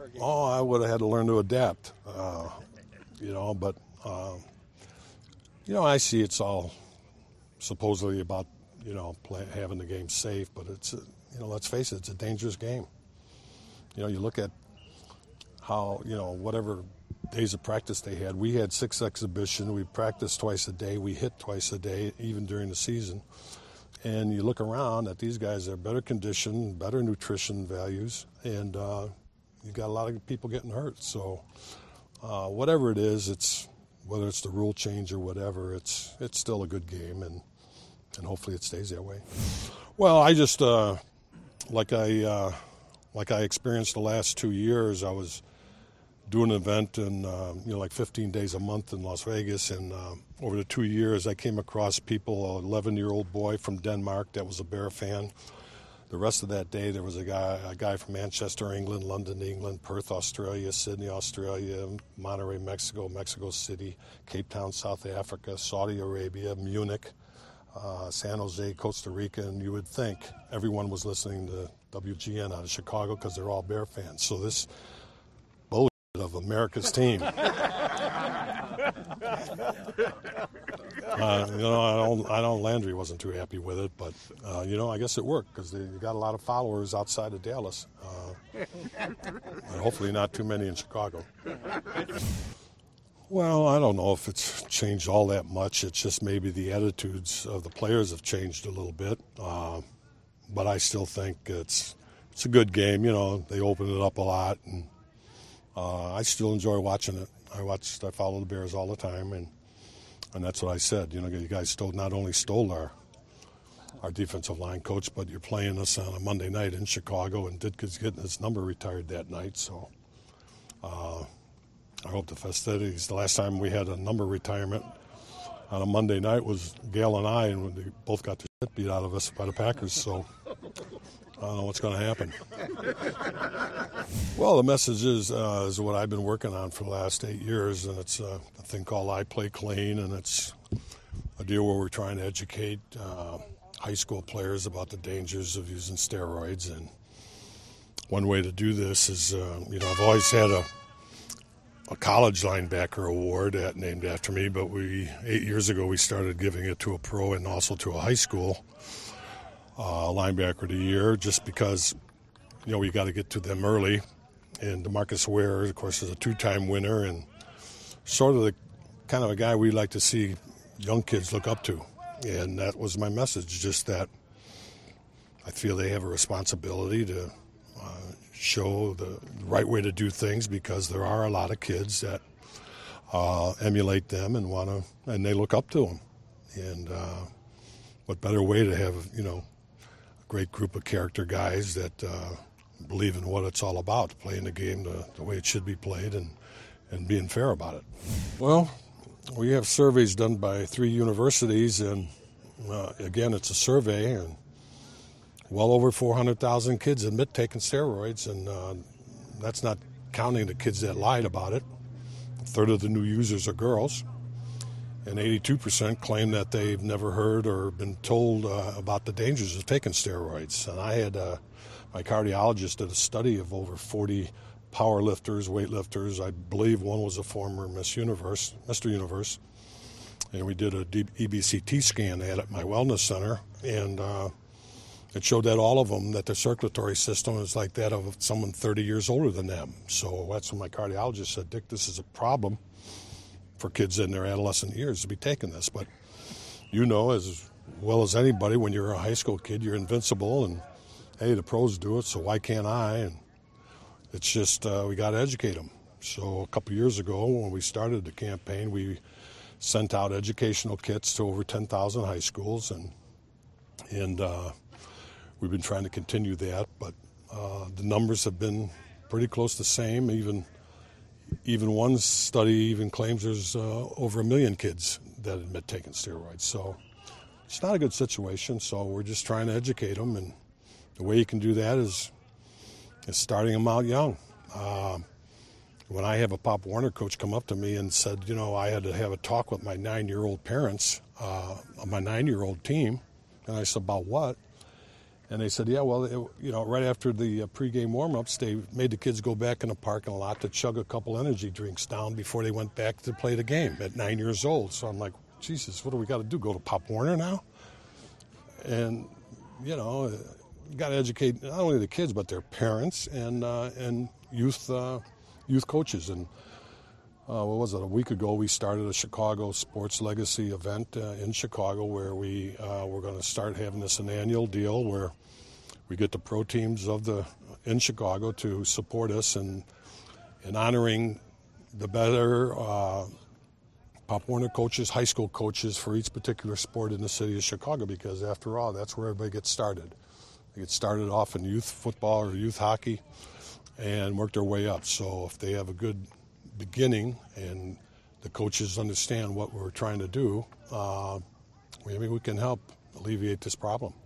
Oh, I would have had to learn to adapt, but, I see it's all supposedly about, having the game safe, but it's, let's face it, it's a dangerous game. You look at how, whatever days of practice they had. We had 6 exhibitions. We practiced twice a day. We hit twice a day, even during the season. And you look around at these guys, they're better condition, better nutrition values, and you got a lot of people getting hurt. So whatever it is, whether it's the rule change or whatever, it's still a good game, and hopefully it stays that way. Well, I just like I experienced the last 2 years. I was doing an event in like 15 days a month in Las Vegas, and over the 2 years I came across people, an 11-year-old boy from Denmark that was a Bear fan. The rest of that day there was a guy from Manchester, England, London, England, Perth, Australia, Sydney, Australia, Monterrey, Mexico, Mexico City, Cape Town, South Africa, Saudi Arabia, Munich, San Jose, Costa Rica, and you would think everyone was listening to WGN out of Chicago because they're all Bear fans. So this bullshit of America's team. Landry wasn't too happy with it, but, I guess it worked because you got a lot of followers outside of Dallas. And hopefully not too many in Chicago. Well, I don't know if it's changed all that much. It's just maybe the attitudes of the players have changed a little bit. But I still think it's a good game. They open it up a lot, and I still enjoy watching it. I follow the Bears all the time, and that's what I said. You guys not only stole our defensive line coach, but you're playing us on a Monday night in Chicago, and Ditka's getting his number retired that night. So I hope the festivities. The last time we had a number retirement on a Monday night was Gail and I, and we both got the shit beat out of us by the Packers. So I don't know what's going to happen. Well, the message is what I've been working on for the last 8 years, and it's a thing called I Play Clean, and it's a deal where we're trying to educate high school players about the dangers of using steroids. And one way to do this is, I've always had a college linebacker award named after me, but 8 years ago we started giving it to a pro and also to a high school linebacker of the year, just because we got to get to them early. And DeMarcus Ware, of course, is a 2-time winner and sort of the kind of a guy we like to see young kids look up to. And that was my message, just that I feel they have a responsibility to show the right way to do things, because there are a lot of kids that emulate them and they look up to them. And what better way to have, a great group of character guys that believe in what it's all about, playing the game the way it should be played and being fair about it. Well, we have surveys done by 3 universities, and again, it's a survey, and well over 400,000 kids admit taking steroids, and that's not counting the kids that lied about it. A third of the new users are girls, and 82% claim that they've never heard or been told about the dangers of taking steroids. And I had my cardiologist did a study of over 40 power lifters, weightlifters. I believe one was a former Mr. Universe. And we did a deep EBCT scan at my wellness center, and it showed that all of them, that their circulatory system is like that of someone 30 years older than them. So that's when my cardiologist said, Dick, this is a problem for kids in their adolescent years to be taking this. But as well as anybody, when you're a high school kid, you're invincible, and hey, the pros do it, so why can't I? And it's just we got to educate them. So a couple years ago, when we started the campaign, we sent out educational kits to over 10,000 high schools, and we've been trying to continue that, but the numbers have been pretty close to the same. Even one study even claims there's over 1 million kids that admit taking steroids. So it's not a good situation, so we're just trying to educate them, and the way you can do that is starting them out young. When I have a Pop Warner coach come up to me and said, I had to have a talk with my 9-year-old parents, my 9-year-old team, and I said, about what? And they said, yeah, well, right after the pregame warm-ups, they made the kids go back in the parking lot to chug a couple energy drinks down before they went back to play the game at 9 years old. So I'm like, Jesus, what do we got to do? Go to Pop Warner now? And, you got to educate not only the kids but their parents and youth coaches. And what was it? A week ago, we started a Chicago Sports Legacy event in Chicago where we're going to start having this an annual deal where we get the pro teams in Chicago to support us in honoring the better Pop Warner coaches, high school coaches for each particular sport in the city of Chicago, because after all, that's where everybody gets started. They get started off in youth football or youth hockey and work their way up. So if they have a good beginning and the coaches understand what we're trying to do, maybe we can help alleviate this problem.